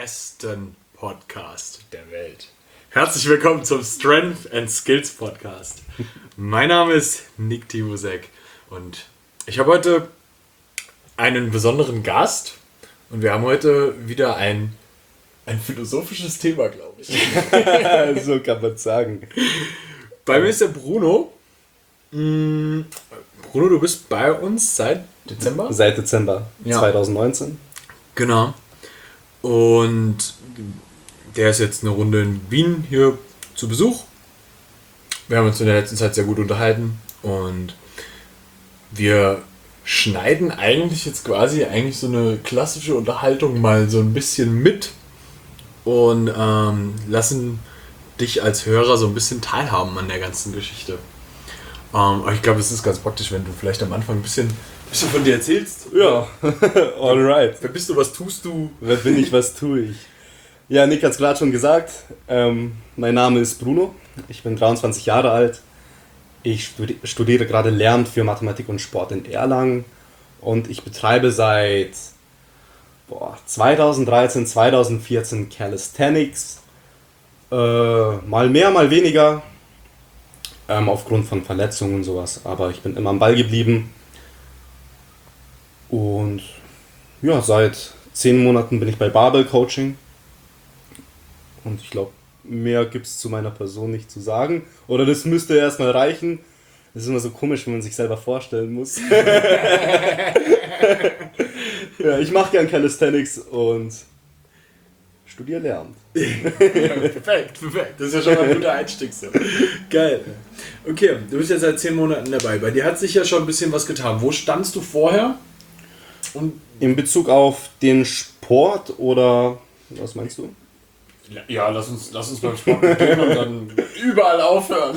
besten Podcast der Welt. Herzlich willkommen zum Strength and Skills Podcast. Mein Name ist Nick Timosek und ich habe heute einen besonderen Gast und wir haben heute wieder ein philosophisches Thema, glaube ich. So kann man sagen. Bei mir ist der Bruno. Bruno, du bist bei uns seit Dezember? Seit Dezember 2019. Genau. Und der ist jetzt eine Runde in Wien hier zu Besuch. Wir haben uns in der letzten Zeit sehr gut unterhalten und wir schneiden eigentlich jetzt quasi so eine klassische Unterhaltung mal so ein bisschen mit und lassen dich als Hörer so ein bisschen teilhaben an der ganzen Geschichte. Aber ich glaube, es ist ganz praktisch, wenn du vielleicht am Anfang ein bisschen von dir erzählst. Ja, alright. Wer bist du, was tust du? Wer bin ich, was tue ich? Ja, Nick hat es gerade schon gesagt. Mein Name ist Bruno. Ich bin 23 Jahre alt. Ich studiere gerade Lehramt für Mathematik und Sport in Erlangen. Und ich betreibe seit 2013, 2014 Calisthenics. Mal mehr, mal weniger. Aufgrund von Verletzungen und sowas. Aber ich bin immer am Ball geblieben. Und ja, seit 10 Monaten bin ich bei Barbell Coaching. Und ich glaube, mehr gibt es zu meiner Person nicht zu sagen. Oder das müsste erstmal reichen. Das ist immer so komisch, wenn man sich selber vorstellen muss. Ja, ich mache gern Calisthenics und studiere Lehramt. Perfekt. Das ist ja schon mal ein guter Einstieg. So. Geil. Okay, du bist jetzt seit 10 Monaten dabei. Bei dir hat sich ja schon ein bisschen was getan. Wo standst du vorher? Und in Bezug auf den Sport oder was meinst du? Ja, lass uns beim Sport beginnen und dann überall aufhören.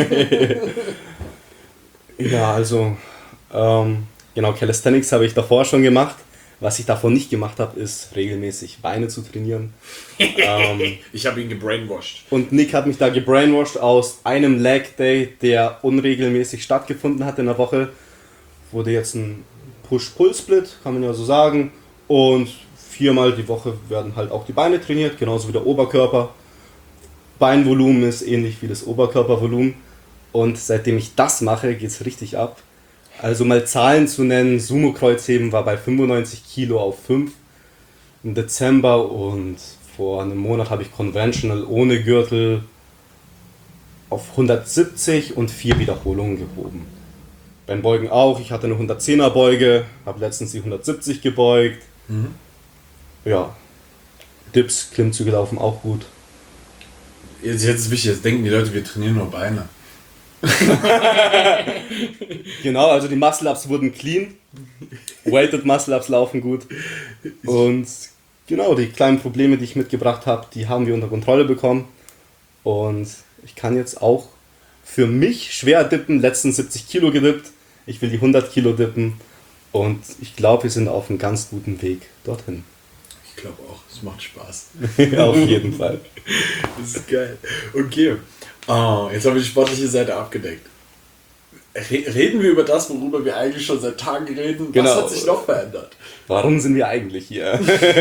Ja, also genau, Calisthenics habe ich davor schon gemacht. Was ich davor nicht gemacht habe, ist regelmäßig Beine zu trainieren. Ich habe ihn gebrainwashed. Und Nick hat mich da gebrainwashed aus einem Leg Day, der unregelmäßig stattgefunden hat in der Woche. Wurde jetzt ein Push-Pull-Split, kann man ja so sagen. Und 4-mal die Woche werden halt auch die Beine trainiert, genauso wie der Oberkörper. Beinvolumen ist ähnlich wie das Oberkörpervolumen. Und seitdem ich das mache, geht es richtig ab. Also mal Zahlen zu nennen, Sumo-Kreuzheben war bei 95 Kilo auf 5 im Dezember und vor einem Monat habe ich Conventional ohne Gürtel auf 170 und 4 Wiederholungen gehoben. Beim Beugen auch, ich hatte eine 110er Beuge, habe letztens die 170 gebeugt. Mhm. Ja, Dips, Klimmzüge laufen auch gut. Jetzt ist wichtig, jetzt denken die Leute, wir trainieren nur Beine. Genau, also die Muscle-Ups wurden clean. Weighted Muscle-Ups laufen gut. Und genau, die kleinen Probleme, die ich mitgebracht habe, die haben wir unter Kontrolle bekommen. Und ich kann jetzt auch für mich schwer dippen, letzten 70 Kilo gedippt. Ich will die 100 Kilo dippen. Und ich glaube, wir sind auf einem ganz guten Weg dorthin. Ich glaube auch, es macht Spaß. Auf jeden Fall. Das ist geil. Okay. Jetzt haben wir die sportliche Seite abgedeckt. Reden wir über das, worüber wir eigentlich schon seit Tagen reden? Genau. Was hat sich noch verändert? Warum sind wir eigentlich hier?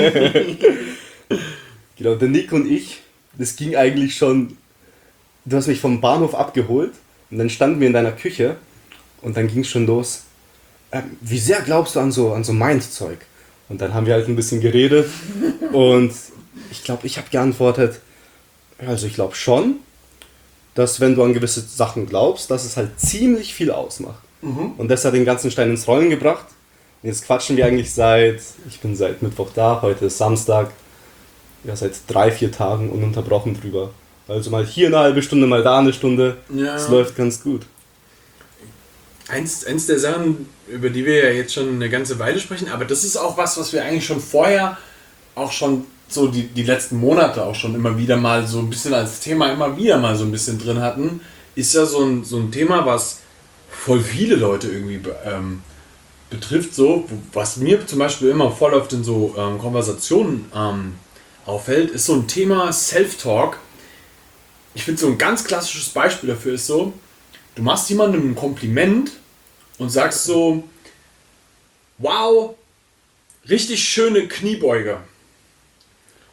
Genau, der Nick und ich, das ging eigentlich schon. Du hast mich vom Bahnhof abgeholt und dann standen wir in deiner Küche und dann ging es schon los. Wie sehr glaubst du an so Mind-Zeug? Und dann haben wir halt ein bisschen geredet und ich glaube, ich habe geantwortet, also ich glaube schon, dass wenn du an gewisse Sachen glaubst, dass es halt ziemlich viel ausmacht. Mhm. Und das hat den ganzen Stein ins Rollen gebracht. Und jetzt quatschen wir eigentlich ich bin seit Mittwoch da, heute ist Samstag, ja seit 3-4 Tagen ununterbrochen drüber. Also mal hier eine halbe Stunde, mal da eine Stunde, ja. Es läuft ganz gut. Eins der Sachen, über die wir ja jetzt schon eine ganze Weile sprechen, aber das ist auch was wir eigentlich schon vorher, auch schon so die letzten Monate auch schon immer wieder mal so ein bisschen als Thema immer wieder mal so ein bisschen drin hatten, ist ja so ein Thema, was voll viele Leute irgendwie betrifft, so, was mir zum Beispiel immer voll oft in so Konversationen auffällt, ist so ein Thema Self-Talk. Ich finde so ein ganz klassisches Beispiel dafür ist so, du machst jemandem ein Kompliment und sagst so, wow, richtig schöne Kniebeuge.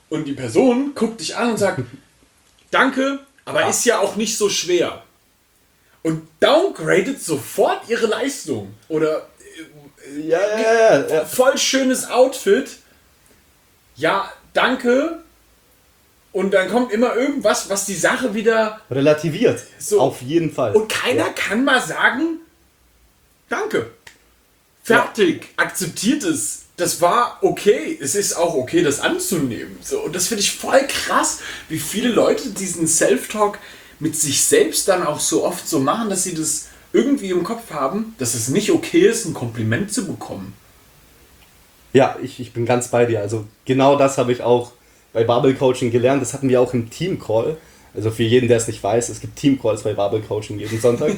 und die Person guckt dich an und sagt, danke, aber ist ja auch nicht so schwer. Und downgradet sofort ihre Leistung. Oder Ja. voll schönes Outfit. Ja, danke. Und dann kommt immer irgendwas, was die Sache wieder Relativiert. So. Auf jeden Fall. Und keiner kann mal sagen, danke. Fertig. Akzeptiert es. Das war okay. Es ist auch okay, das anzunehmen. So, und das finde ich voll krass, wie viele Leute diesen Self-Talk mit sich selbst dann auch so oft so machen, dass sie das irgendwie im Kopf haben, dass es nicht okay ist, ein Kompliment zu bekommen. Ja, ich bin ganz bei dir. Also genau das habe ich auch bei Barbell Coaching gelernt. Das hatten wir auch im Team-Call. Also für jeden, der es nicht weiß, es gibt Team-Calls bei Barbell Coaching jeden Sonntag.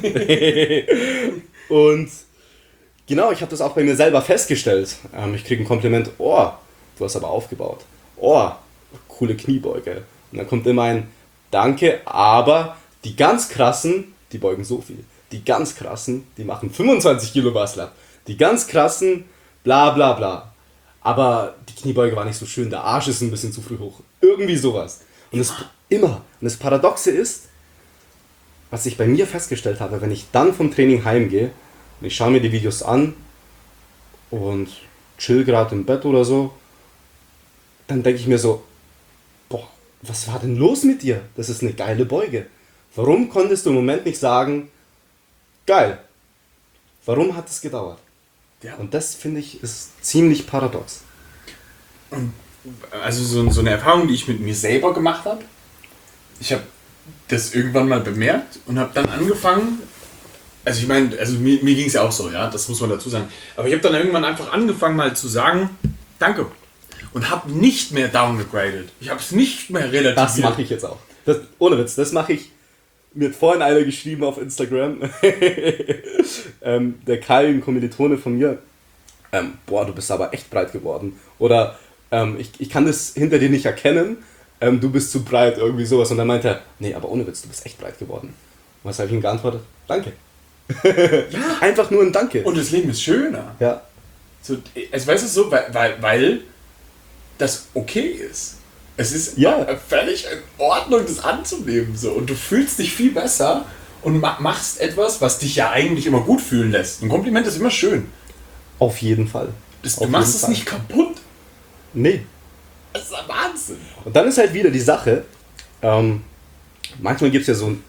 Und genau, ich habe das auch bei mir selber festgestellt. Ich kriege ein Kompliment, oh, du hast aber aufgebaut. Oh, coole Kniebeuge. Und dann kommt immer ein Danke, aber die ganz krassen, die beugen so viel. Die ganz krassen, die machen 25 Kilo Muscle-Up. Die ganz krassen, bla bla bla. Aber die Kniebeuge war nicht so schön, der Arsch ist ein bisschen zu früh hoch. Irgendwie sowas. Und das immer. Und das Paradoxe ist, was ich bei mir festgestellt habe, wenn ich dann vom Training heimgehe und ich schaue mir die Videos an und chill gerade im Bett oder so, dann denke ich mir so, boah, was war denn los mit dir? Das ist eine geile Beuge. Warum konntest du im Moment nicht sagen, geil? Warum hat es gedauert? Ja. Und das finde ich ist ziemlich paradox. Und also so eine Erfahrung, die ich mit mir selber gemacht habe. Ich habe das irgendwann mal bemerkt und habe dann angefangen, also ich meine, also mir ging es ja auch so, ja, das muss man dazu sagen. Aber ich habe dann irgendwann einfach angefangen mal zu sagen, danke. Und habe nicht mehr downgegradet. Ich habe es nicht mehr relativiert. Das mache ich jetzt auch. Das, ohne Witz, das mache ich. Mir hat vorhin einer geschrieben auf Instagram, der Kai, ein Kommilitone von mir, boah, du bist aber echt breit geworden. Oder ich kann das hinter dir nicht erkennen, du bist zu breit, irgendwie sowas. Und dann meinte er, nee, aber ohne Witz, du bist echt breit geworden. Und was habe ich ihm geantwortet? Danke. Ja. Einfach nur ein Danke. Und das Leben ist schöner. Ja. So, also weißt du so, weil das okay ist. Es ist völlig in Ordnung, das anzunehmen. So. Und du fühlst dich viel besser und machst etwas, was dich ja eigentlich immer gut fühlen lässt. Ein Kompliment ist immer schön. Auf jeden Fall. Du machst es nicht kaputt. Nee. Das ist ein Wahnsinn. Und dann ist halt wieder die Sache, manchmal gibt es ja so ein,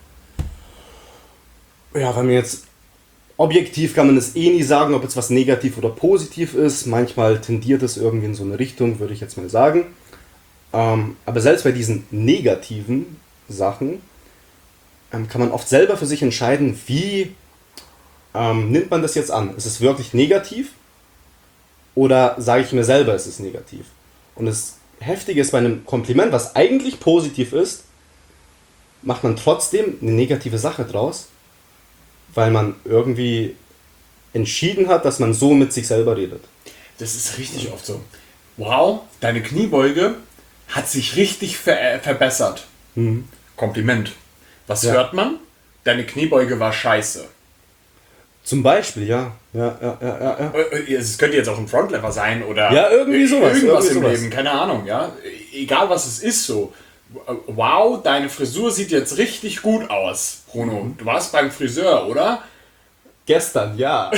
ja, wenn man jetzt, objektiv kann man es eh nie sagen, ob jetzt was negativ oder positiv ist. Manchmal tendiert es irgendwie in so eine Richtung, würde ich jetzt mal sagen. Aber selbst bei diesen negativen Sachen kann man oft selber für sich entscheiden, wie nimmt man das jetzt an? Ist es wirklich negativ? Oder sage ich mir selber, es ist negativ? Und das Heftige ist bei einem Kompliment, was eigentlich positiv ist, macht man trotzdem eine negative Sache draus, weil man irgendwie entschieden hat, dass man so mit sich selber redet. Das ist richtig oft so. Wow, deine Kniebeuge hat sich richtig verbessert. Mhm. Kompliment. Was hört man? Deine Kniebeuge war scheiße. Zum Beispiel, ja. Ja. Es könnte jetzt auch ein Frontlever sein oder ja, irgendwie sowas, irgendwas irgendwie im sowas. Leben, keine Ahnung, ja. Egal was es ist so. Wow, deine Frisur sieht jetzt richtig gut aus, Bruno. Du warst beim Friseur, oder? Gestern, ja.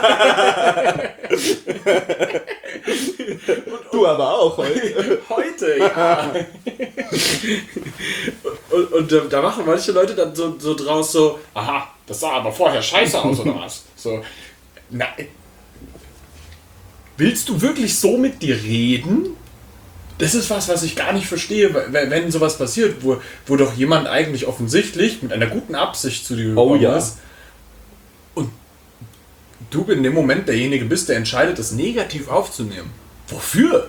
Du aber auch heute. Heute, ja. und da machen manche Leute dann so draus so, aha, das sah aber vorher scheiße aus, oder was? So, na, willst du wirklich so mit dir reden? Das ist was ich gar nicht verstehe, wenn sowas passiert, wo doch jemand eigentlich offensichtlich mit einer guten Absicht zu dir gekommen ist. Und du in dem Moment derjenige bist, der entscheidet, das negativ aufzunehmen. Wofür?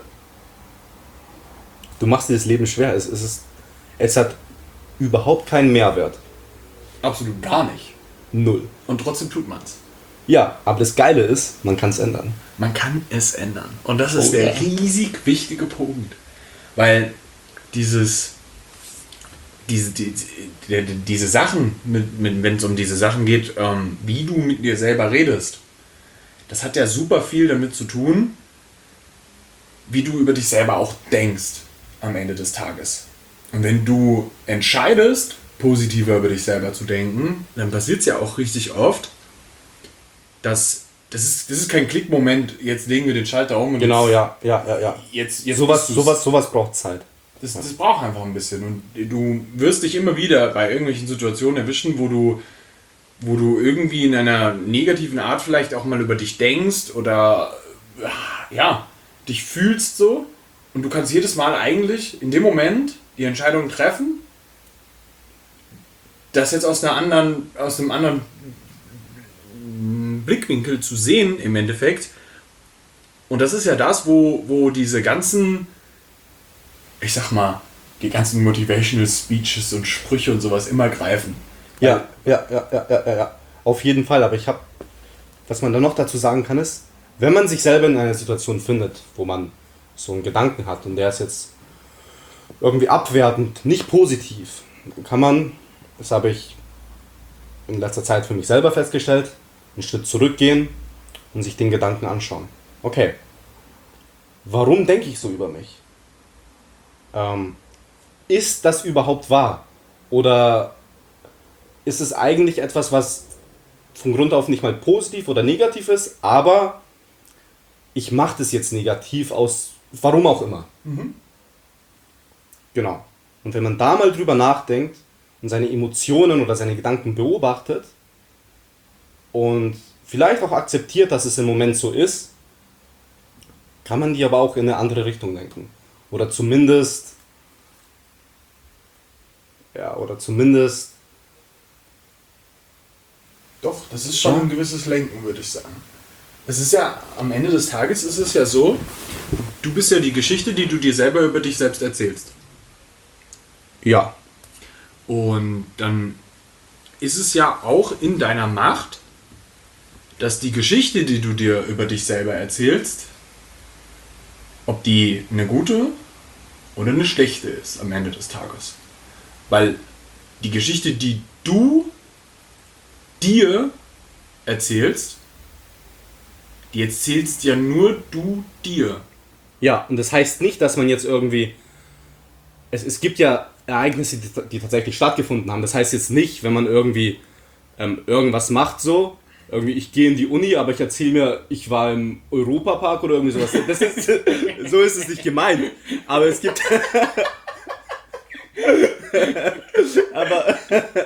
Du machst dir das Leben schwer. Es hat überhaupt keinen Mehrwert. Absolut gar nicht. Null. Und trotzdem tut man's. Ja, aber das Geile ist, man kann es ändern. Man kann es ändern. Und das ist der riesig wichtige Punkt. Weil diese Sachen, wenn es um diese Sachen geht, wie du mit dir selber redest, das hat ja super viel damit zu tun, wie du über dich selber auch denkst. am Ende des Tages. Und wenn du entscheidest, positiver über dich selber zu denken, dann passiert es ja auch richtig oft, dass das ist kein Klickmoment, jetzt legen wir den Schalter um und Genau, jetzt, ja. jetzt Sowas braucht Zeit. das braucht einfach ein bisschen. Und du wirst dich immer wieder bei irgendwelchen Situationen erwischen, wo du irgendwie in einer negativen Art vielleicht auch mal über dich denkst oder ja, dich fühlst so. Und du kannst jedes Mal eigentlich in dem Moment die Entscheidung treffen, das jetzt aus einem anderen Blickwinkel zu sehen im Endeffekt. Und das ist ja das, wo diese ganzen, ich sag mal, die ganzen Motivational Speeches und Sprüche und sowas immer greifen. Ja. Auf jeden Fall, aber was man da noch dazu sagen kann, ist, wenn man sich selber in einer Situation findet, wo man so einen Gedanken hat und der ist jetzt irgendwie abwertend, nicht positiv, kann man, das habe ich in letzter Zeit für mich selber festgestellt, einen Schritt zurückgehen und sich den Gedanken anschauen. Okay, warum denke ich so über mich? Ist das überhaupt wahr? Oder ist es eigentlich etwas, was von Grund auf nicht mal positiv oder negativ ist, aber ich mache das jetzt negativ aus, warum auch immer. Genau. Und wenn man da mal drüber nachdenkt und seine Emotionen oder seine Gedanken beobachtet und vielleicht auch akzeptiert, dass es im Moment so ist, kann man die aber auch in eine andere Richtung lenken. Oder zumindest Doch, das ist schon ein gewisses Lenken, würde ich sagen. Es ist ja, am Ende des Tages ist es ja so, du bist ja die Geschichte, die du dir selber über dich selbst erzählst. ja. Und dann ist es ja auch in deiner Macht, dass die Geschichte, die du dir über dich selber erzählst, ob die eine gute oder eine schlechte ist am Ende des Tages. Weil die Geschichte, die du dir erzählst, die erzählst ja nur du dir. Ja, und das heißt nicht, dass man jetzt irgendwie... Es gibt ja Ereignisse, die tatsächlich stattgefunden haben. Das heißt jetzt nicht, wenn man irgendwie irgendwas macht so, irgendwie ich gehe in die Uni, aber ich erzähle mir, ich war im Europapark oder irgendwie sowas. So ist es nicht gemeint. Aber es gibt... aber...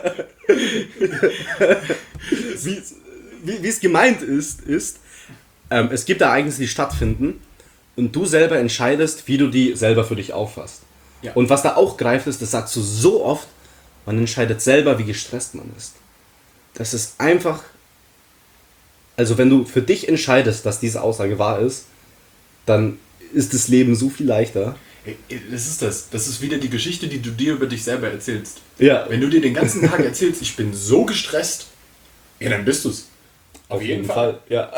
wie es gemeint ist, es gibt Ereignisse, die stattfinden und du selber entscheidest, wie du die selber für dich auffasst. Ja. Und was da auch greift ist, das sagst du so oft, man entscheidet selber, wie gestresst man ist. Das ist einfach, also wenn du für dich entscheidest, dass diese Aussage wahr ist, dann ist das Leben so viel leichter. Das ist das. Das ist wieder die Geschichte, die du dir über dich selber erzählst. Ja. Wenn du dir den ganzen Tag erzählst, ich bin so gestresst, ja, dann bist du's. Auf jeden Fall. Ja.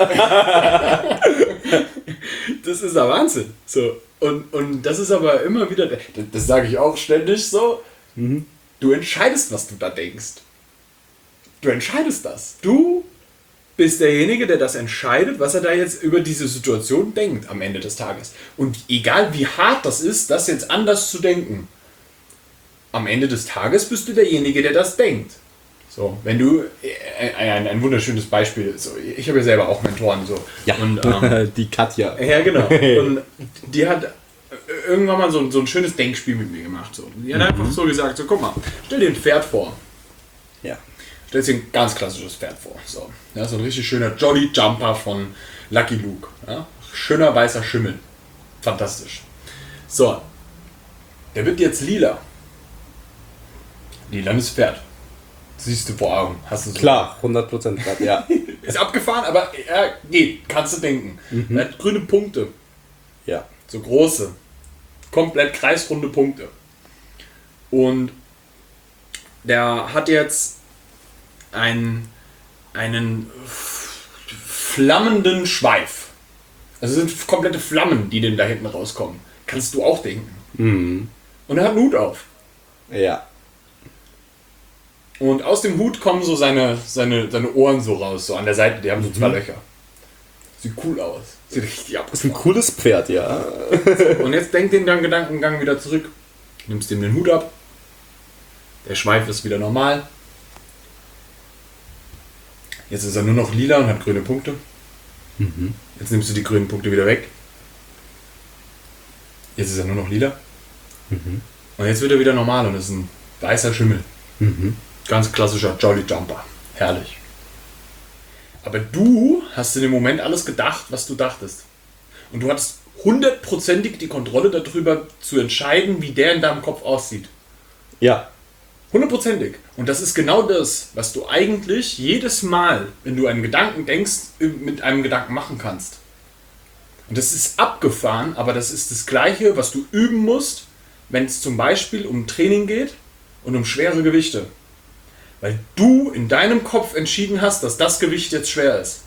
Das ist der Wahnsinn. So. Und das ist aber immer wieder, das sage ich auch ständig so, du entscheidest, was du da denkst. Du entscheidest das. Du bist derjenige, der das entscheidet, was er da jetzt über diese Situation denkt am Ende des Tages. Und egal wie hart das ist, das jetzt anders zu denken, am Ende des Tages bist du derjenige, der das denkt. So, wenn du, ein wunderschönes Beispiel, so, ich habe ja selber auch Mentoren, so. Ja, und, die Katja. ja, genau. Und die hat irgendwann mal so ein schönes Denkspiel mit mir gemacht. So. Die hat einfach so gesagt, so guck mal, stell dir ein Pferd vor. Ja. Stell dir ein ganz klassisches Pferd vor. So. Ja, so ein richtig schöner Jolly Jumper von Lucky Luke. Ja? Schöner weißer Schimmel. Fantastisch. So. Der wird jetzt lila. Lilanes Pferd. Siehst du vor Augen. Hast du so. Klar, 100% grad, ja. Ist abgefahren, aber geht. Kannst du denken. Er hat grüne Punkte. Ja. So große. Komplett kreisrunde Punkte. Und der hat jetzt einen flammenden Schweif. Also es sind komplette Flammen, die dem da hinten rauskommen. Kannst du auch denken. Und er hat einen Hut auf. Ja. Und aus dem Hut kommen so seine Ohren so raus, so an der Seite, die haben so zwei Löcher. Sieht cool aus. Sieht richtig ab. Das ist ein cooles Pferd, ja. Und jetzt denk den dann Gedankengang wieder zurück. Nimmst ihm den Hut ab. Der Schweif ist wieder normal. Jetzt ist er nur noch lila und hat grüne Punkte. Mhm. Jetzt nimmst du die grünen Punkte wieder weg. Jetzt ist er nur noch lila. Mhm. Und jetzt wird er wieder normal und ist ein weißer Schimmel. Mhm. Ganz klassischer Jolly Jumper. Herrlich. Aber du hast in dem Moment alles gedacht, was du dachtest. Und du hattest 100%ig die Kontrolle darüber zu entscheiden, wie der in deinem Kopf aussieht. Ja. 100%ig. Und das ist genau das, was du eigentlich jedes Mal, wenn du einen Gedanken denkst, mit einem Gedanken machen kannst. Und das ist abgefahren, aber das ist das Gleiche, was du üben musst, wenn es zum Beispiel um Training geht und um schwere Gewichte. Weil du in deinem Kopf entschieden hast, dass das Gewicht jetzt schwer ist.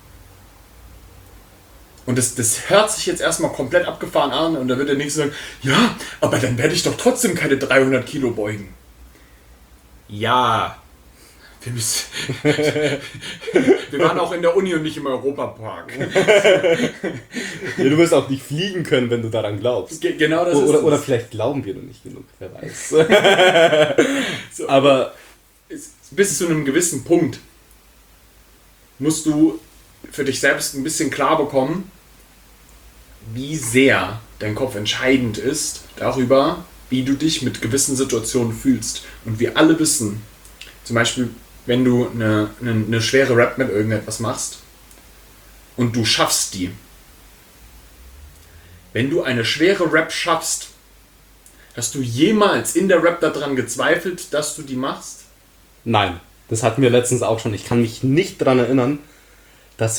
Und das hört sich jetzt erstmal komplett abgefahren an und da wird der Nächste sagen, ja, aber dann werde ich doch trotzdem keine 300 Kilo beugen. Ja, wir waren auch in der Uni und nicht im Europapark. Ja, du wirst auch nicht fliegen können, wenn du daran glaubst. Genau das Oder vielleicht glauben wir noch nicht genug, wer weiß. So, Aber bis zu einem gewissen Punkt musst du für dich selbst ein bisschen klar bekommen, wie sehr dein Kopf entscheidend ist darüber, wie du dich mit gewissen Situationen fühlst. Und wir alle wissen, zum Beispiel, wenn du eine schwere Rap mit irgendetwas machst und du schaffst die. Wenn du eine schwere Rap schaffst, hast du jemals in der Rap daran gezweifelt, dass du die machst? nein, das hatten wir letztens auch schon. Ich kann mich nicht daran erinnern, dass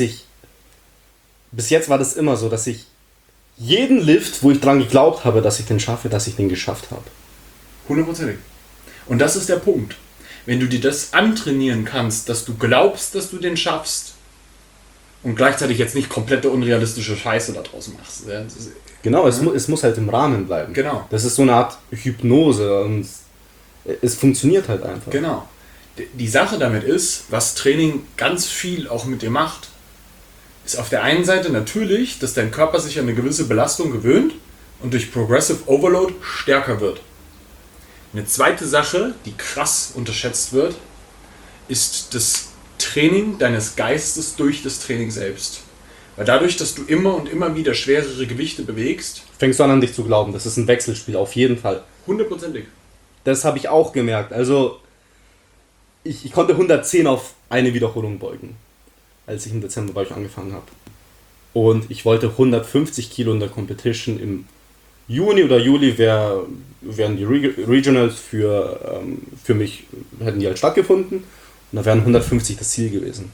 bis jetzt war das immer so, dass ich jeden Lift, wo ich dran geglaubt habe, dass ich den schaffe, dass ich den geschafft habe. 100%. Und das ist der Punkt. Wenn du dir das antrainieren kannst, dass du glaubst, dass du den schaffst und gleichzeitig jetzt nicht komplette unrealistische Scheiße da draußen machst. Genau, es muss halt im Rahmen bleiben. Genau. Das ist so eine Art Hypnose und es funktioniert halt einfach. Genau. Die Sache damit ist, was Training ganz viel auch mit dir macht, ist auf der einen Seite natürlich, dass dein Körper sich an eine gewisse Belastung gewöhnt und durch Progressive Overload stärker wird. Eine zweite Sache, die krass unterschätzt wird, ist das Training deines Geistes durch das Training selbst. Weil dadurch, dass du immer und immer wieder schwerere Gewichte bewegst, Fängst du an dich zu glauben, das ist ein Wechselspiel, auf jeden Fall. 100%ig. Das habe ich auch gemerkt. Also, ich konnte 110 auf eine Wiederholung beugen, als ich im Dezember bei euch angefangen habe. Und ich wollte 150 Kilo in der Competition im Juni oder Juli wären die Regionals für mich, hätten die halt stattgefunden. Und da wären 150 das Ziel gewesen.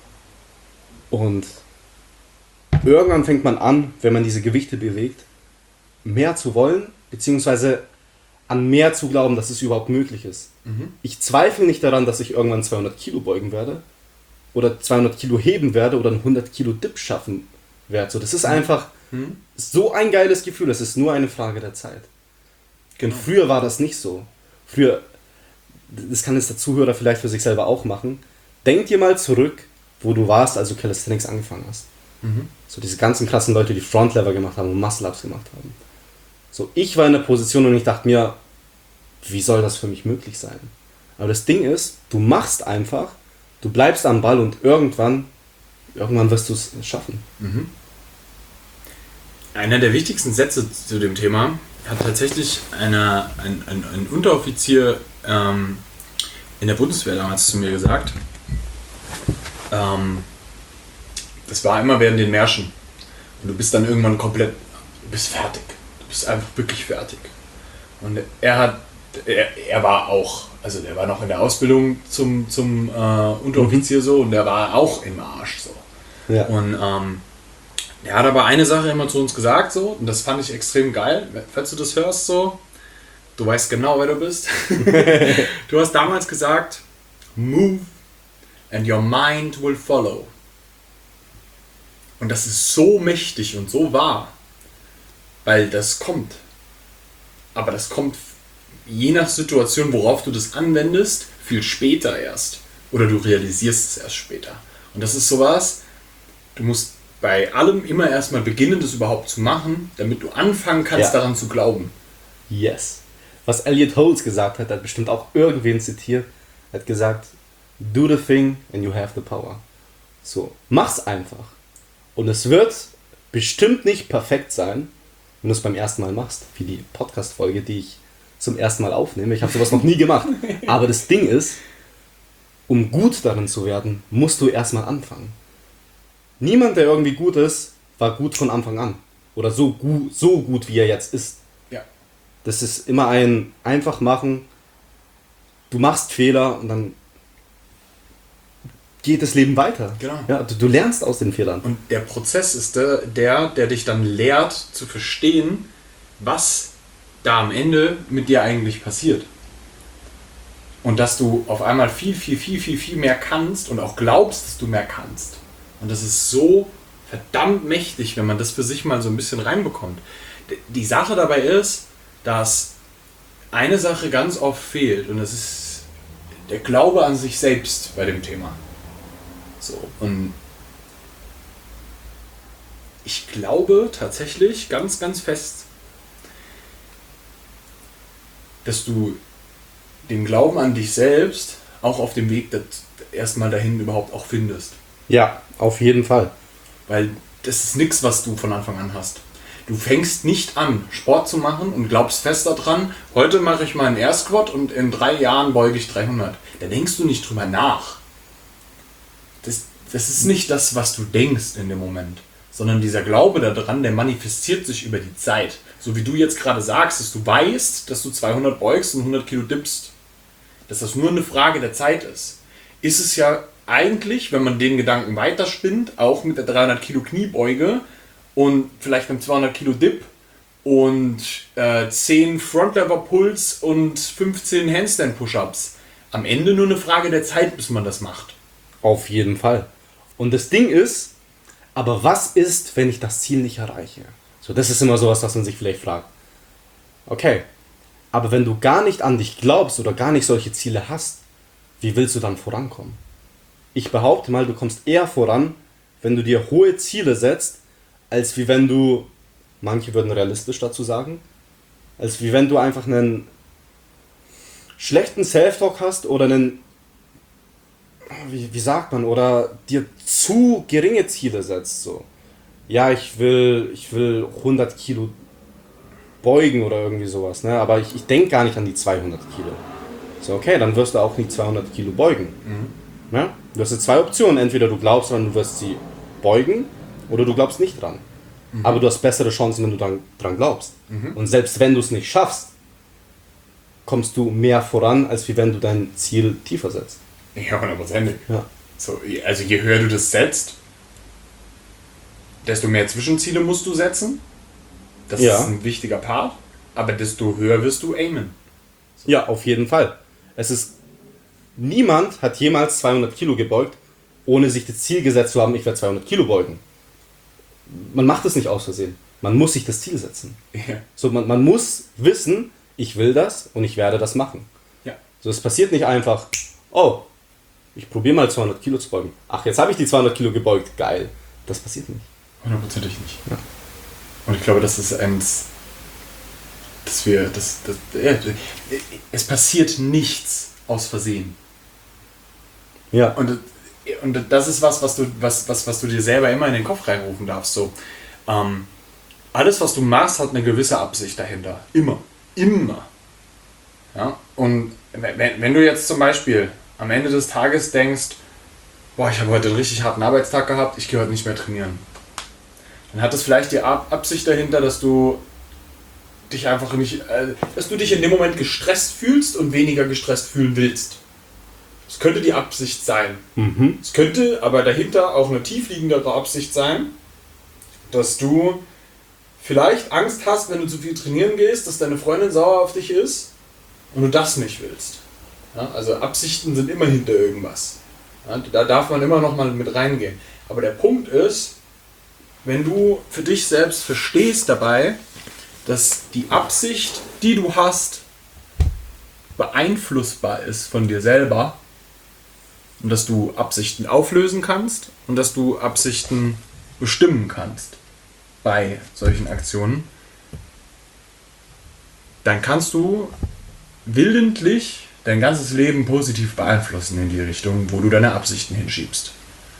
Und irgendwann fängt man an, wenn man diese Gewichte bewegt, mehr zu wollen, beziehungsweise an mehr zu glauben, dass es überhaupt möglich ist. Mhm. Ich zweifle nicht daran, dass ich irgendwann 200 Kilo beugen werde oder 200 Kilo heben werde oder einen 100 Kilo Dip schaffen werde. So, das ist einfach so ein geiles Gefühl, es ist nur eine Frage der Zeit. Genau. Und früher war das nicht so. Früher, das kann jetzt der Zuhörer vielleicht für sich selber auch machen, denk dir mal zurück, wo du warst, als du Calisthenics angefangen hast. Mhm. So diese ganzen krassen Leute, die Frontlever gemacht haben und Muscle-Ups gemacht haben. So, ich war in der Position und ich dachte mir, wie soll das für mich möglich sein? Aber das Ding ist, du machst einfach, du bleibst am Ball und irgendwann wirst du es schaffen. Mhm. Einer der wichtigsten Sätze zu dem Thema hat tatsächlich ein Unteroffizier in der Bundeswehr damals zu mir gesagt. Das war immer während den Märschen. Und du bist dann irgendwann komplett, du bist fertig. Du bist einfach wirklich fertig. Und er war auch, also der war noch in der Ausbildung zum Unteroffizier so und der war auch im Arsch so. Ja. Und er hat aber eine Sache immer zu uns gesagt so und das fand ich extrem geil. Falls du das hörst so, du weißt genau, wer du bist. Du hast damals gesagt, move and your mind will follow. Und das ist so mächtig und so wahr, weil das kommt. Aber das kommt je nach Situation, worauf du das anwendest, viel später erst. Oder du realisierst es erst später. Und das ist sowas, du musst bei allem immer erstmal beginnen, das überhaupt zu machen, damit du anfangen kannst, daran zu glauben. Yes. Was Elliot Holmes gesagt hat bestimmt auch irgendwen zitiert, hat gesagt, do the thing and you have the power. So, mach's einfach. Und es wird bestimmt nicht perfekt sein, wenn du es beim ersten Mal machst, wie die Podcast-Folge, die ich zum ersten Mal aufnehme. Ich habe sowas noch nie gemacht. Aber das Ding ist, um gut darin zu werden, musst du erstmal anfangen. Niemand, der irgendwie gut ist, war gut von Anfang an. Oder so gut, wie er jetzt ist. Ja. Das ist immer ein einfach machen. Du machst Fehler und dann geht das Leben weiter. Genau. Ja, du lernst aus den Fehlern. Und der Prozess ist der dich dann lehrt zu verstehen, was da am Ende mit dir eigentlich passiert. Und dass du auf einmal viel mehr kannst und auch glaubst, dass du mehr kannst. Und das ist so verdammt mächtig, wenn man das für sich mal so ein bisschen reinbekommt. Die Sache dabei ist, dass eine Sache ganz oft fehlt und das ist der Glaube an sich selbst bei dem Thema. So, und ich glaube tatsächlich ganz fest, dass du den Glauben an dich selbst auch auf dem Weg erstmal dahin überhaupt auch findest. Ja, auf jeden Fall. Weil das ist nichts, was du von Anfang an hast. Du fängst nicht an, Sport zu machen und glaubst fest daran, heute mache ich mal einen Air Squat und in 3 Jahren beuge ich 300. Da denkst du nicht drüber nach. Das ist nicht das, was du denkst in dem Moment, sondern dieser Glaube daran, der manifestiert sich über die Zeit. So wie du jetzt gerade sagst, dass du weißt, dass du 200 beugst und 100 Kilo dippst, dass das nur eine Frage der Zeit ist. Ist es ja eigentlich, wenn man den Gedanken weiterspinnt, auch mit der 300 Kilo Kniebeuge und vielleicht einem 200 Kilo Dip und 10 Frontlever Pulls und 15 Handstand Push-Ups. Am Ende nur eine Frage der Zeit, bis man das macht. Auf jeden Fall. Und das Ding ist, aber was ist, wenn ich das Ziel nicht erreiche? So, das ist immer sowas, was man sich vielleicht fragt. Okay, aber wenn du gar nicht an dich glaubst oder gar nicht solche Ziele hast, wie willst du dann vorankommen? Ich behaupte mal, du kommst eher voran, wenn du dir hohe Ziele setzt, als wie wenn du, manche würden realistisch dazu sagen, als wie wenn du einfach einen schlechten Self-Talk hast oder einen, wie sagt man, oder dir zu geringe Ziele setzt. So. Ja, ich will 100 Kilo beugen oder irgendwie sowas, ne? Aber ich denke gar nicht an die 200 Kilo. So, okay, dann wirst du auch nicht 200 Kilo beugen. Ja? Du hast jetzt 2 Optionen, entweder du glaubst dran, du wirst sie beugen, oder du glaubst nicht dran. Aber du hast bessere Chancen, wenn du dran glaubst. Und selbst wenn du es nicht schaffst, kommst du mehr voran, als wie wenn du dein Ziel tiefer setzt. Ja, 100%. Ja. So, also je höher du das setzt, desto mehr Zwischenziele musst du setzen. Das ist ein wichtiger Part. Aber desto höher wirst du aimen. So. Ja, auf jeden Fall. Niemand hat jemals 200 Kilo gebeugt, ohne sich das Ziel gesetzt zu haben, ich werde 200 Kilo beugen. Man macht es nicht aus Versehen. Man muss sich das Ziel setzen. Ja. So, man muss wissen, ich will das und ich werde das machen. Ja. So, es passiert nicht einfach, oh, ich probiere mal 200 Kilo zu beugen. Ach, jetzt habe ich die 200 Kilo gebeugt. Geil. Das passiert nicht. 100% nicht. Ja. Und ich glaube, das ist eins, es passiert nichts aus Versehen. Ja. Und das ist was du dir selber immer in den Kopf reinrufen darfst. So, alles, was du machst, hat eine gewisse Absicht dahinter. Immer. Ja? Und wenn du jetzt zum Beispiel am Ende des Tages denkst, boah, ich habe heute einen richtig harten Arbeitstag gehabt, ich gehe heute nicht mehr trainieren. Dann hat das vielleicht die Absicht dahinter, dass du dich einfach nicht, dass du dich in dem Moment gestresst fühlst und weniger gestresst fühlen willst. Das könnte die Absicht sein. Es könnte aber dahinter auch eine tiefliegendere Absicht sein, dass du vielleicht Angst hast, wenn du zu viel trainieren gehst, dass deine Freundin sauer auf dich ist und du das nicht willst. Ja, also Absichten sind immer hinter irgendwas. Ja, da darf man immer noch mal mit reingehen. Aber der Punkt ist, wenn du für dich selbst verstehst dabei, dass die Absicht, die du hast, beeinflussbar ist von dir selber und dass du Absichten auflösen kannst und dass du Absichten bestimmen kannst bei solchen Aktionen, dann kannst du willentlich dein ganzes Leben positiv beeinflussen in die Richtung, wo du deine Absichten hinschiebst.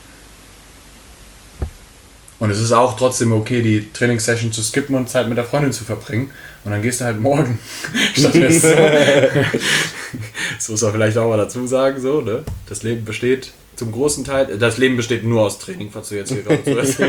Und es ist auch trotzdem okay, die Trainingssession zu skippen und Zeit mit der Freundin zu verbringen. Und dann gehst du halt morgen stattdessen. Das muss man vielleicht auch mal dazu sagen, so, ne? Das Leben besteht zum großen Teil, das Leben besteht nur aus Training, falls du jetzt hier gerade zuhörst.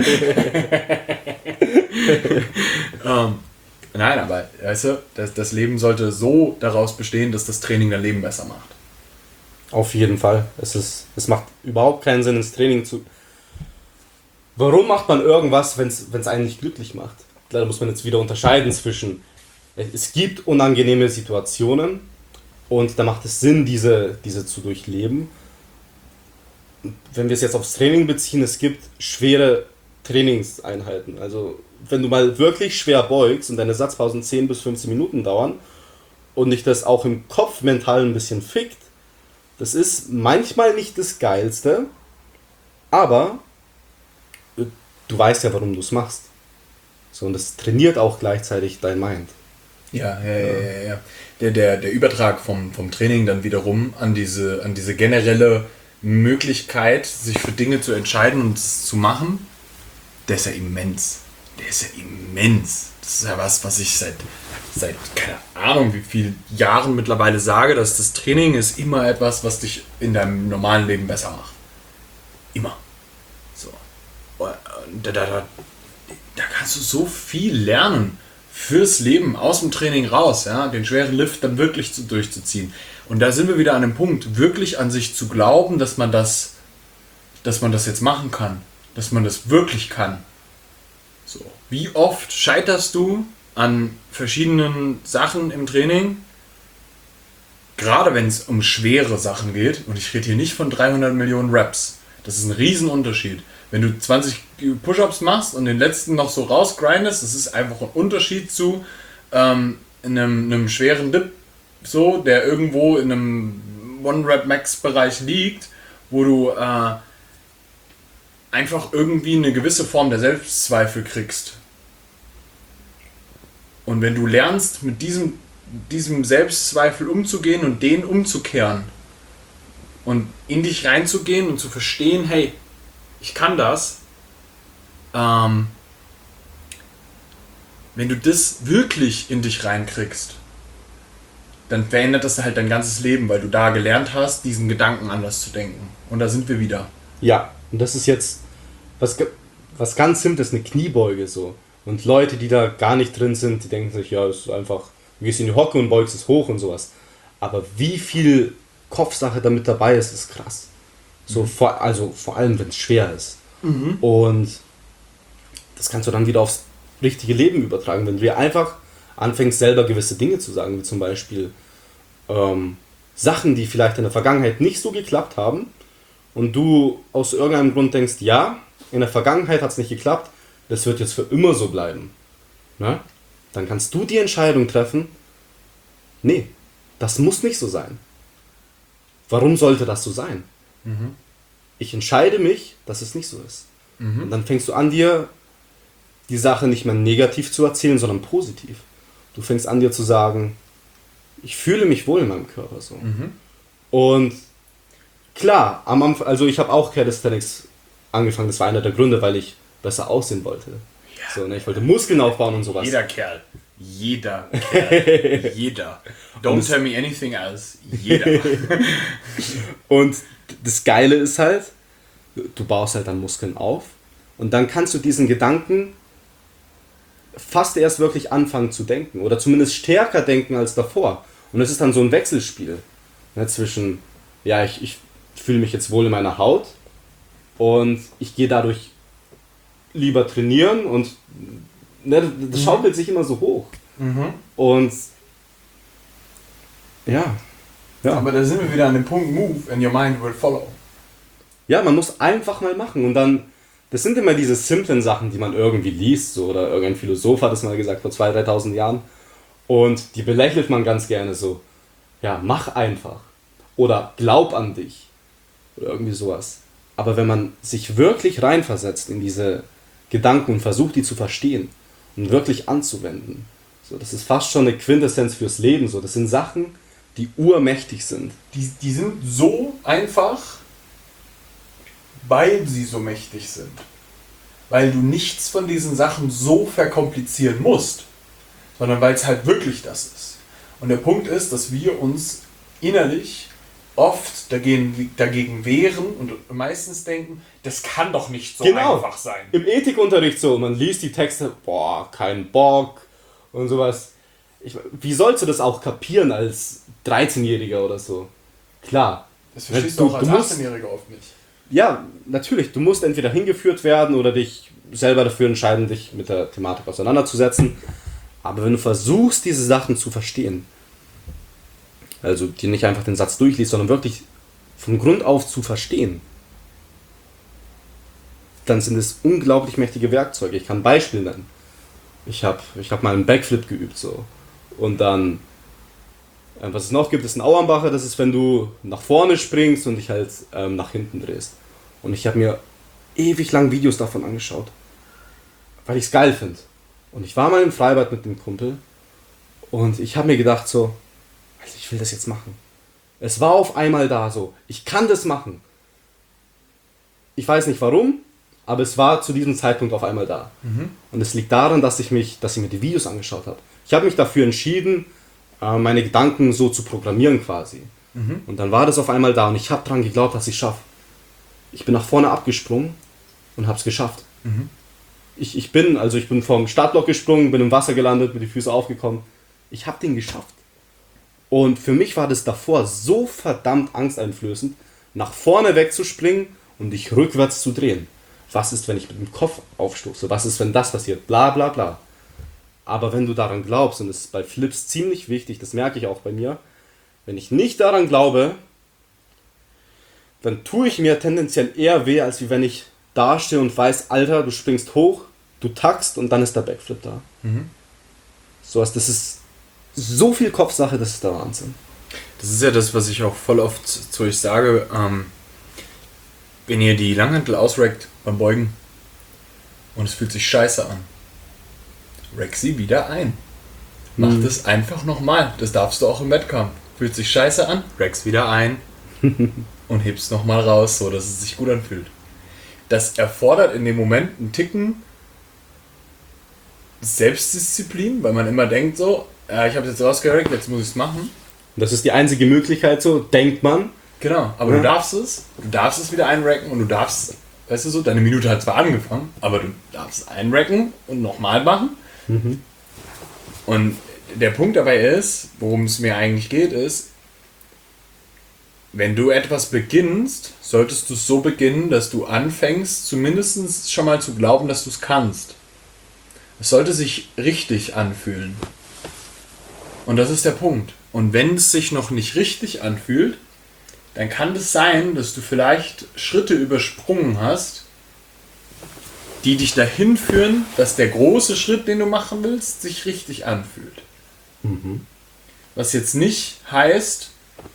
Nein, aber weißt du, das Leben sollte so daraus bestehen, dass das Training dein Leben besser macht. Auf jeden Fall. Es macht überhaupt keinen Sinn, ins Training zu... Warum macht man irgendwas, wenn es einen nicht glücklich macht? Da muss man jetzt wieder unterscheiden zwischen, es gibt unangenehme Situationen und da macht es Sinn, diese zu durchleben. Wenn wir es jetzt aufs Training beziehen, es gibt schwere Trainingseinheiten. Also wenn du mal wirklich schwer beugst und deine Satzpausen 10 bis 15 Minuten dauern und dich das auch im Kopf mental ein bisschen fickt, das ist manchmal nicht das Geilste, aber du weißt ja, warum du es machst. So, und das trainiert auch gleichzeitig dein Mind. Ja. Der Übertrag vom Training dann wiederum an diese generelle Möglichkeit, sich für Dinge zu entscheiden und es zu machen, der ist ja immens. Das ist ja was ich seit keine Ahnung wie vielen Jahren mittlerweile sage, dass das Training ist immer etwas, was dich in deinem normalen Leben besser macht. Immer. So. Da kannst du so viel lernen fürs Leben aus dem Training raus, ja, den schweren Lift dann wirklich durchzuziehen. Und da sind wir wieder an dem Punkt, wirklich an sich zu glauben, dass man das jetzt machen kann, dass man das wirklich kann. So. Wie oft scheiterst du an verschiedenen Sachen im Training, gerade wenn es um schwere Sachen geht, und ich rede hier nicht von 300 Millionen Reps, das ist ein Riesenunterschied. Wenn du 20 Push-Ups machst und den letzten noch so rausgrindest, das ist einfach ein Unterschied zu einem schweren Dip, so, der irgendwo in einem One-Rep-Max-Bereich liegt, wo du einfach irgendwie eine gewisse Form der Selbstzweifel kriegst. Und wenn du lernst, mit diesem Selbstzweifel umzugehen und den umzukehren und in dich reinzugehen und zu verstehen, hey, ich kann das, wenn du das wirklich in dich reinkriegst, dann verändert das halt dein ganzes Leben, weil du da gelernt hast, diesen Gedanken anders zu denken. Und da sind wir wieder. Ja, und das ist jetzt was ganz Simples, eine Kniebeuge so. Und Leute, die da gar nicht drin sind, die denken sich, ja, es ist einfach, du gehst in die Hocke und beugst es hoch und sowas. Aber wie viel Kopfsache damit dabei ist, ist krass. So, vor allem, wenn es schwer ist. Mhm. Und das kannst du dann wieder aufs richtige Leben übertragen, wenn du dir einfach anfängst, selber gewisse Dinge zu sagen, wie zum Beispiel Sachen, die vielleicht in der Vergangenheit nicht so geklappt haben und du aus irgendeinem Grund denkst, ja, in der Vergangenheit hat es nicht geklappt, das wird jetzt für immer so bleiben. Na? Dann kannst du die Entscheidung treffen, nee, das muss nicht so sein. Warum sollte das so sein? Mhm. Ich entscheide mich, dass es nicht so ist. Mhm. Und dann fängst du an, dir die Sache nicht mehr negativ zu erzählen, sondern positiv. Du fängst an, dir zu sagen, ich fühle mich wohl in meinem Körper so. Mhm. Und klar, am Anfang, also ich habe auch Calisthenics angefangen, das war einer der Gründe, weil ich besser aussehen wollte. Ja. So, ne, ich wollte Muskeln aufbauen und sowas. Jeder Kerl. Jeder. Don't tell me anything else. Jeder. Und das Geile ist halt, du baust halt dann Muskeln auf und dann kannst du diesen Gedanken fast erst wirklich anfangen zu denken oder zumindest stärker denken als davor. Und es ist dann so ein Wechselspiel, ne, zwischen, ja, ich fühle mich jetzt wohl in meiner Haut und ich gehe dadurch lieber trainieren und ne, das schaukelt sich immer so hoch. Mhm. Und ja. Aber da sind wir wieder an dem Punkt, move and your mind will follow. Ja, man muss einfach mal machen und dann, das sind immer diese simplen Sachen, die man irgendwie liest, so, oder irgendein Philosoph hat es mal gesagt vor 2.000, 3.000 Jahren und die belächelt man ganz gerne so, ja, mach einfach oder glaub an dich oder irgendwie sowas. Aber wenn man sich wirklich reinversetzt in diese Gedanken und versuche die zu verstehen und wirklich anzuwenden. So, das ist fast schon eine Quintessenz fürs Leben. So, das sind Sachen, die urmächtig sind. Die sind so einfach, weil sie so mächtig sind. Weil du nichts von diesen Sachen so verkomplizieren musst, sondern weil es halt wirklich das ist. Und der Punkt ist, dass wir uns innerlich oft dagegen wehren und meistens denken, das kann doch nicht so einfach sein. Im Ethikunterricht so, man liest die Texte, boah, kein Bock und sowas. Wie sollst du das auch kapieren als 13-Jähriger oder so? Klar. Das verstehst du auch als 18-Jähriger oft nicht. Ja, natürlich. Du musst entweder hingeführt werden oder dich selber dafür entscheiden, dich mit der Thematik auseinanderzusetzen. Aber wenn du versuchst, diese Sachen zu verstehen, also dir nicht einfach den Satz durchliest, sondern wirklich von Grund auf zu verstehen, dann sind es unglaublich mächtige Werkzeuge. Ich kann ein Beispiel nennen. Ich hab mal einen Backflip geübt so. Und dann, was es noch gibt, ist ein Auernbacher. Das ist, wenn du nach vorne springst und dich halt nach hinten drehst. Und ich habe mir ewig lang Videos davon angeschaut, weil ich es geil finde. Und ich war mal im Freibad mit dem Kumpel und ich habe mir gedacht so, also ich will das jetzt machen. Es war auf einmal da so, ich kann das machen. Ich weiß nicht warum, aber es war zu diesem Zeitpunkt auf einmal da. Und es liegt daran, dass ich mir die Videos angeschaut habe. Ich habe mich dafür entschieden, meine Gedanken so zu programmieren quasi. Und dann war das auf einmal da und ich habe daran geglaubt, dass ich es schaffe. Ich bin nach vorne abgesprungen und habe es geschafft. Ich bin vom Startblock gesprungen, bin im Wasser gelandet, mit den Füßen aufgekommen. Ich habe den geschafft. Und für mich war das davor so verdammt angsteinflößend, nach vorne wegzuspringen und dich rückwärts zu drehen. Was ist, wenn ich mit dem Kopf aufstoße? Was ist, wenn das passiert? Bla bla bla. Aber wenn du daran glaubst, und das ist bei Flips ziemlich wichtig, das merke ich auch bei mir, wenn ich nicht daran glaube, dann tue ich mir tendenziell eher weh, als wie wenn ich dastehe und weiß, Alter, du springst hoch, du tackst und dann ist der Backflip da. So was, das ist so viel Kopfsache, das ist der Wahnsinn. Das ist ja das, was ich auch voll oft zu euch sage, wenn ihr die Langhantel ausrackt beim Beugen und es fühlt sich scheiße an, rack sie wieder ein. Mach das einfach nochmal. Das darfst du auch im Wettkampf. Fühlt sich scheiße an, rack's wieder ein und heb's nochmal raus, so dass es sich gut anfühlt. Das erfordert in dem Moment einen Ticken Selbstdisziplin, weil man immer denkt so, ja, ich habe es jetzt rausgerackt, jetzt muss ich es machen. Das ist die einzige Möglichkeit, so denkt man. Genau, aber du darfst es wieder einracken und du darfst, weißt du so, deine Minute hat zwar angefangen, aber du darfst einracken und nochmal machen. Und der Punkt dabei ist, worum es mir eigentlich geht, ist, wenn du etwas beginnst, solltest du es so beginnen, dass du anfängst, zumindest schon mal zu glauben, dass du es kannst. Es sollte sich richtig anfühlen. Und das ist der Punkt. Und wenn es sich noch nicht richtig anfühlt, dann kann es sein, dass du vielleicht Schritte übersprungen hast, die dich dahin führen, dass der große Schritt, den du machen willst, sich richtig anfühlt. Was jetzt nicht heißt,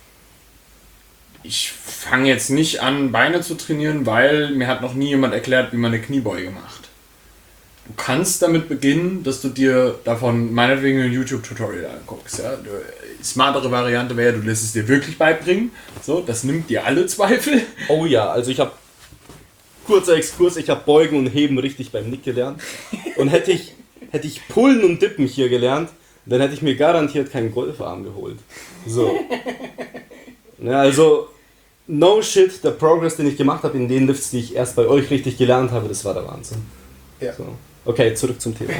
ich fange jetzt nicht an, Beine zu trainieren, weil mir hat noch nie jemand erklärt, wie man eine Kniebeuge macht. Du kannst damit beginnen, dass du dir davon meinetwegen ein YouTube-Tutorial anguckst. Ja? Die smartere Variante wäre, du lässt es dir wirklich beibringen. So, das nimmt dir alle Zweifel. Oh ja, also ich habe, kurzer Exkurs, ich habe Beugen und Heben richtig beim Nick gelernt. Und hätte ich Pullen und Dippen hier gelernt, dann hätte ich mir garantiert keinen Golfarm geholt. So. Ja, also, no shit, der Progress, den ich gemacht habe in den Lifts, die ich erst bei euch richtig gelernt habe, das war der Wahnsinn. Ja. So. Okay, zurück zum Thema.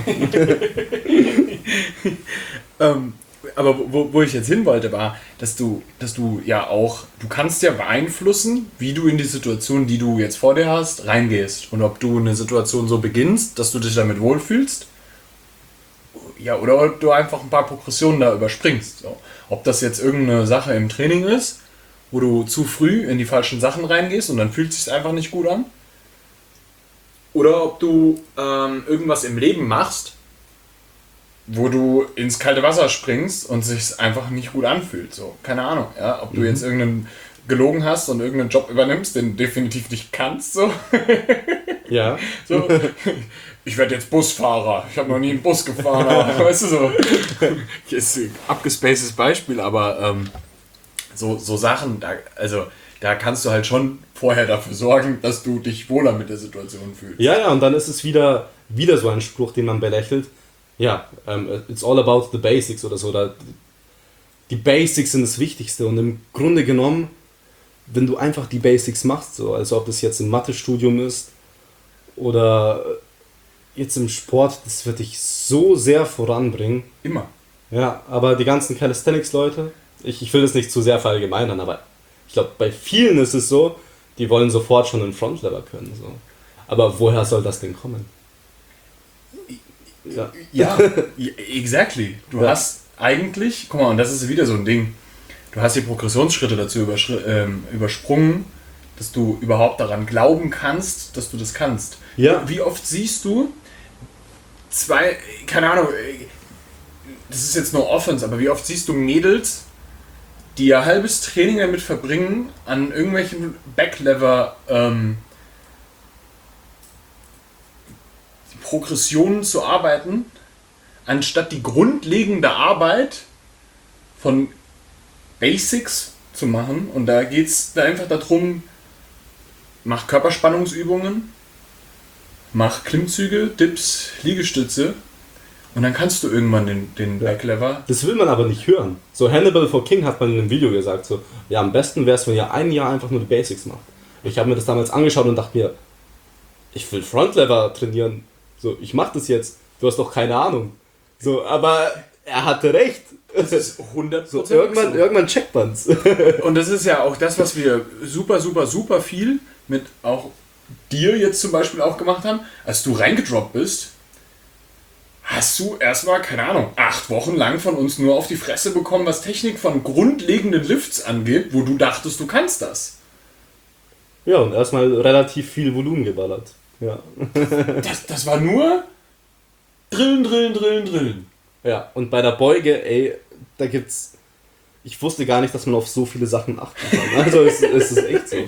Aber wo ich jetzt hin wollte, war, dass du ja auch, du kannst ja beeinflussen, wie du in die Situation, die du jetzt vor dir hast, reingehst. Und ob du eine Situation so beginnst, dass du dich damit wohlfühlst, ja, oder ob du einfach ein paar Progressionen da überspringst. So. Ob das jetzt irgendeine Sache im Training ist, wo du zu früh in die falschen Sachen reingehst und dann fühlt es sich einfach nicht gut an. Oder ob du irgendwas im Leben machst, wo du ins kalte Wasser springst und es sich einfach nicht gut anfühlt. So, keine Ahnung. Ja? Ob du jetzt irgendeinen gelogen hast und irgendeinen Job übernimmst, den du definitiv nicht kannst, so. Ja. So, ich werde jetzt Busfahrer. Ich habe noch nie einen Bus gefahren, aber weißt du so. Ist ein abgespacedes Beispiel, aber so Sachen, da kannst du halt schon vorher dafür sorgen, dass du dich wohler mit der Situation fühlst. Ja, und dann ist es wieder so ein Spruch, den man belächelt. Ja, it's all about the basics oder so. Die Basics sind das Wichtigste und im Grunde genommen, wenn du einfach die Basics machst, so, also ob das jetzt im Mathestudium ist oder jetzt im Sport, das wird dich so sehr voranbringen. Immer. Ja, aber die ganzen Calisthenics-Leute, ich will das nicht zu sehr verallgemeinern, aber ich glaube, bei vielen ist es so, die wollen sofort schon einen Frontlever können. So. Aber woher soll das denn kommen? Ja, exactly. Du hast eigentlich, guck mal, und das ist wieder so ein Ding, du hast die Progressionsschritte dazu übersprungen, dass du überhaupt daran glauben kannst, dass du das kannst. Ja. Wie oft siehst du keine Ahnung, das ist jetzt nur Offense, aber wie oft siehst du Mädels, die ihr halbes Training damit verbringen, an irgendwelchen Backlever Progressionen zu arbeiten, anstatt die grundlegende Arbeit von Basics zu machen. Und da geht es einfach darum, mach Körperspannungsübungen, mach Klimmzüge, Dips, Liegestütze und dann kannst du irgendwann den Backlever. Das will man aber nicht hören. So Hannibal for King hat man in einem Video gesagt, so, ja, am besten wäre es, wenn ihr ein Jahr einfach nur die Basics macht. Ich habe mir das damals angeschaut und dachte mir, ich will Frontlever trainieren. So, ich mach das jetzt. Du hast doch keine Ahnung. So, aber er hatte recht. Das ist 100% so. Irgendwann checkt man's. Und das ist ja auch das, was wir super viel mit auch dir jetzt zum Beispiel auch gemacht haben. Als du reingedroppt bist, hast du erstmal, keine Ahnung, 8 Wochen lang von uns nur auf die Fresse bekommen, was Technik von grundlegenden Lifts angeht, wo du dachtest, du kannst das. Ja, und erstmal relativ viel Volumen geballert. Ja. Das war nur Drillen. Ja, und bei der Beuge, da gibt's... Ich wusste gar nicht, dass man auf so viele Sachen achten kann. Also es ist echt so.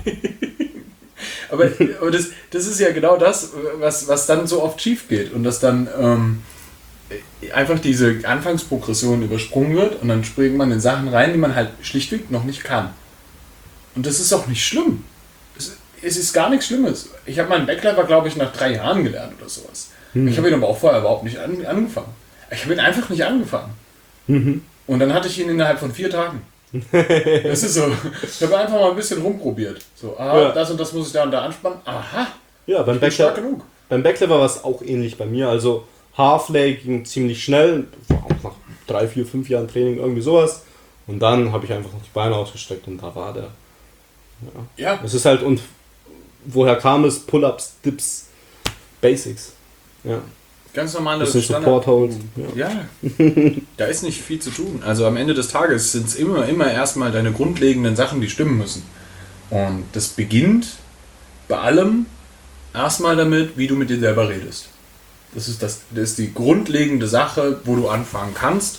Aber das ist ja genau das, was dann so oft schief geht. Und dass dann einfach diese Anfangsprogression übersprungen wird und dann springt man in Sachen rein, die man halt schlichtweg noch nicht kann. Und das ist auch nicht schlimm. Es ist gar nichts Schlimmes. Ich habe meinen Backlever, glaube ich, nach 3 Jahren gelernt oder sowas. Ich habe ihn aber auch vorher überhaupt nicht angefangen. Ich habe ihn einfach nicht angefangen. Und dann hatte ich ihn innerhalb von 4 Tagen. Das ist so. Ich habe einfach mal ein bisschen rumprobiert. So, das und das muss ich da und da anspannen. Aha. Ja, beim Backlever war es auch ähnlich bei mir. Also Halflay ging ziemlich schnell. Auch nach 3, 4, 5 Jahren Training, irgendwie sowas. Und dann habe ich einfach noch die Beine ausgestreckt und da war der. Ja. Es ist halt, und woher kam es? Pull-ups, Dips, Basics. Ja. Ganz normale Support Hold. Ja, da ist nicht viel zu tun. Also am Ende des Tages sind es immer erstmal deine grundlegenden Sachen, die stimmen müssen. Und das beginnt bei allem erstmal damit, wie du mit dir selber redest. Das ist die grundlegende Sache, wo du anfangen kannst.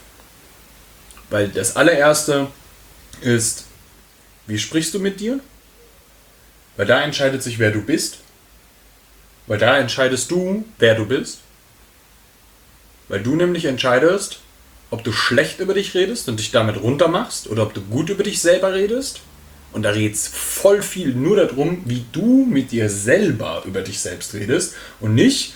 Weil das allererste ist, wie sprichst du mit dir? Weil da entscheidet sich, wer du bist. Weil da entscheidest du, wer du bist. Weil du nämlich entscheidest, ob du schlecht über dich redest und dich damit runtermachst oder ob du gut über dich selber redest. Und da geht es voll viel nur darum, wie du mit dir selber über dich selbst redest und nicht,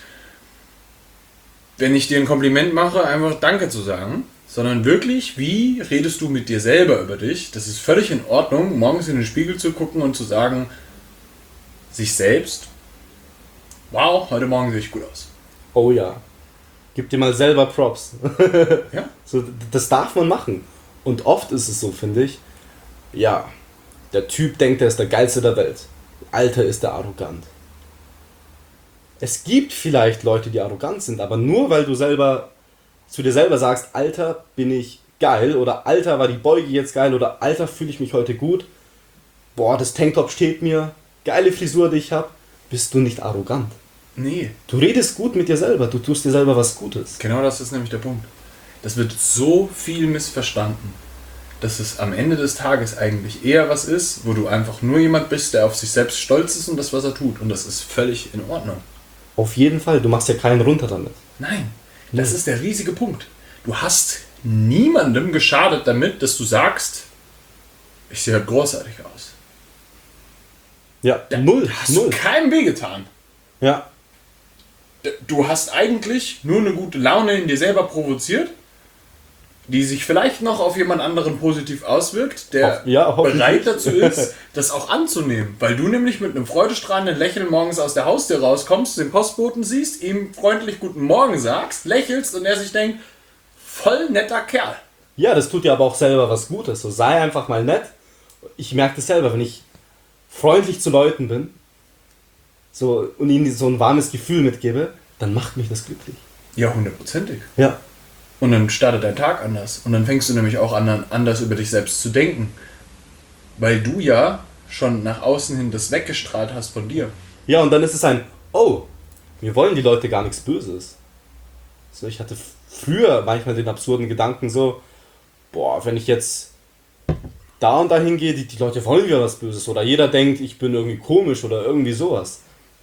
wenn ich dir ein Kompliment mache, einfach Danke zu sagen, sondern wirklich, wie redest du mit dir selber über dich. Das ist völlig in Ordnung, morgens in den Spiegel zu gucken und zu sagen, sich selbst, wow, heute Morgen sehe ich gut aus. Oh ja. Gib dir mal selber Props. Ja? So, das darf man machen. Und oft ist es so, finde ich, ja, der Typ denkt, er ist der Geilste der Welt. Alter, ist der arrogant. Es gibt vielleicht Leute, die arrogant sind, aber nur weil du selber zu dir selber sagst, Alter, bin ich geil, oder Alter, war die Beuge jetzt geil, oder Alter, fühle ich mich heute gut, boah, das Tanktop steht mir, geile Frisur, die ich habe, bist du nicht arrogant. Nee. Du redest gut mit dir selber, du tust dir selber was Gutes. Genau, das ist nämlich der Punkt. Das wird so viel missverstanden. dass es am Ende des Tages eigentlich eher was ist, wo du einfach nur jemand bist, der auf sich selbst stolz ist und das, was er tut. Und das ist völlig in Ordnung. Auf jeden Fall, du machst ja keinen runter damit. Nein, das ist der riesige Punkt. Du hast niemandem geschadet damit, dass du sagst, ich sehe halt großartig aus. Ja, null. Hast du keinem wehgetan. Ja. Du hast eigentlich nur eine gute Laune in dir selber provoziert, die sich vielleicht noch auf jemand anderen positiv auswirkt, der bereit dazu ist, das auch anzunehmen. Weil du nämlich mit einem freudestrahlenden Lächeln morgens aus der Haustür rauskommst, den Postboten siehst, ihm freundlich guten Morgen sagst, lächelst und er sich denkt, voll netter Kerl. Ja, das tut dir aber auch selber was Gutes. So, sei einfach mal nett. Ich merke das selber, wenn ich freundlich zu Leuten bin so, und ihnen so ein warmes Gefühl mitgebe, dann macht mich das glücklich. Ja, 100%ig. Ja. Und dann startet dein Tag anders. Und dann fängst du nämlich auch an, anders über dich selbst zu denken. Weil du ja schon nach außen hin das weggestrahlt hast von dir. Ja, und dann ist es mir wollen die Leute gar nichts Böses. So, ich hatte früher manchmal den absurden Gedanken so, wenn ich jetzt da und da hingehe, die Leute wollen ja was Böses. Oder jeder denkt, ich bin irgendwie komisch oder irgendwie sowas.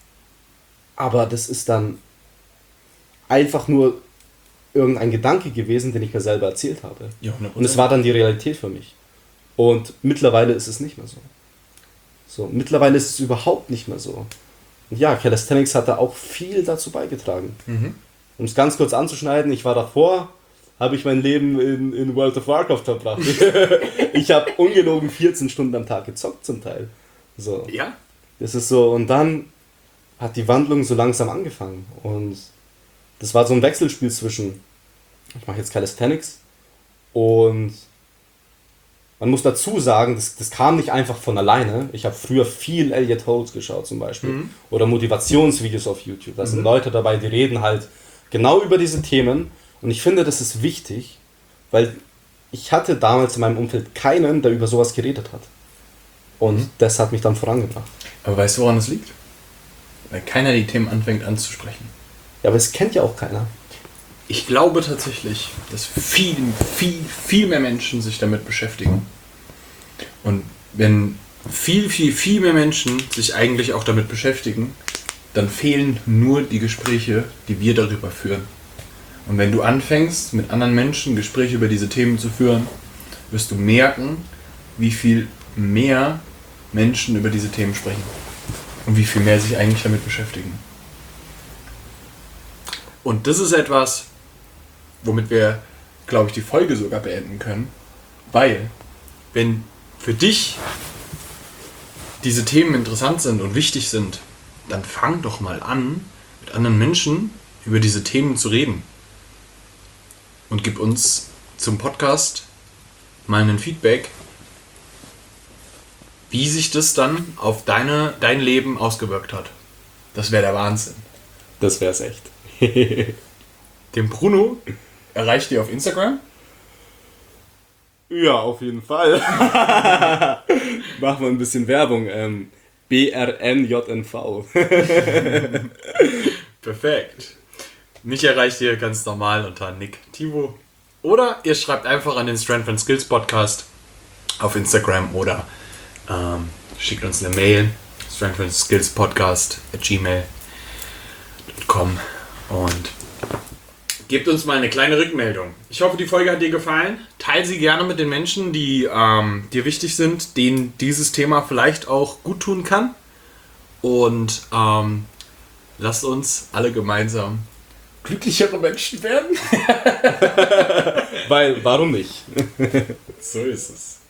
Aber das ist dann einfach nur irgendein Gedanke gewesen, den ich mir selber erzählt habe. Ja, und es war dann die Realität für mich. Und mittlerweile ist es nicht mehr so. Mittlerweile ist es überhaupt nicht mehr so. Und ja, Calisthenics hat da auch viel dazu beigetragen. Um es ganz kurz anzuschneiden, ich war davor, habe ich mein Leben in World of Warcraft verbracht. Ich habe ungelogen 14 Stunden am Tag gezockt zum Teil. So. Ja. Das ist so, und dann hat die Wandlung so langsam angefangen. Und das war so ein Wechselspiel zwischen, ich mache jetzt Calisthenics und man muss dazu sagen, das kam nicht einfach von alleine. Ich habe früher viel Elliot Holmes geschaut zum Beispiel oder Motivationsvideos auf YouTube. Da sind Leute dabei, die reden halt genau über diese Themen und ich finde, das ist wichtig, weil ich hatte damals in meinem Umfeld keinen, der über sowas geredet hat. Und das hat mich dann vorangebracht. Aber weißt du, woran es liegt? Weil keiner die Themen anfängt anzusprechen. Ja, aber es kennt ja auch keiner. Ich glaube tatsächlich, dass viel mehr Menschen sich damit beschäftigen. Und wenn viel mehr Menschen sich eigentlich auch damit beschäftigen, dann fehlen nur die Gespräche, die wir darüber führen. Und wenn du anfängst, mit anderen Menschen Gespräche über diese Themen zu führen, wirst du merken, wie viel mehr Menschen über diese Themen sprechen. Und wie viel mehr sich eigentlich damit beschäftigen. Und das ist etwas, womit wir, glaube ich, die Folge sogar beenden können. Weil, wenn für dich diese Themen interessant sind und wichtig sind, dann fang doch mal an, mit anderen Menschen über diese Themen zu reden. Und gib uns zum Podcast mal ein Feedback, wie sich das dann auf dein Leben ausgewirkt hat. Das wäre der Wahnsinn. Das wäre es echt. Den Bruno erreicht ihr auf Instagram? Ja, auf jeden Fall. Machen wir ein bisschen Werbung. BRNJNV. Perfekt. Mich erreicht ihr ganz normal unter Nick Tivo. Oder ihr schreibt einfach an den Strength and Skills Podcast auf Instagram oder schickt uns eine Mail. strengthandskillspodcast@gmail.com und gebt uns mal eine kleine Rückmeldung. Ich hoffe, die Folge hat dir gefallen. Teil sie gerne mit den Menschen, die dir wichtig sind, denen dieses Thema vielleicht auch gut tun kann. Und lasst uns alle gemeinsam glücklichere Menschen werden. Weil, warum nicht? So ist es.